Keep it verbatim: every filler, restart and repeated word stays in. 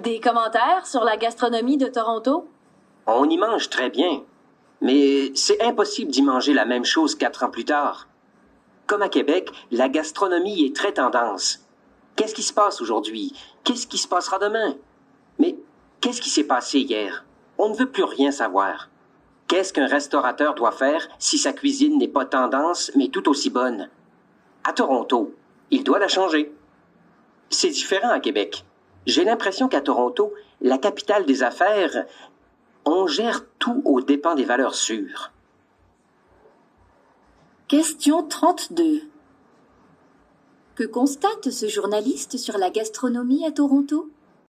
Des commentaires sur la gastronomie de Toronto? On y mange très bien, mais c'est impossible d'y manger la même chose quatre ans plus tard. Comme à Québec, la gastronomie est très tendance. Qu'est-ce qui se passe aujourd'hui? Qu'est-ce qui se passera demain? Mais qu'est-ce qui s'est passé hier? On ne veut plus rien savoir. Qu'est-ce qu'un restaurateur doit faire si sa cuisine n'est pas tendance, mais tout aussi bonne? À Toronto, il doit la changer. C'est différent à Québec. J'ai l'impression qu'à Toronto, la capitale des affaires, on gère tout aux dépens des valeurs sûres. Question trente-deux. Que constate ce journaliste sur la gastronomie à Toronto?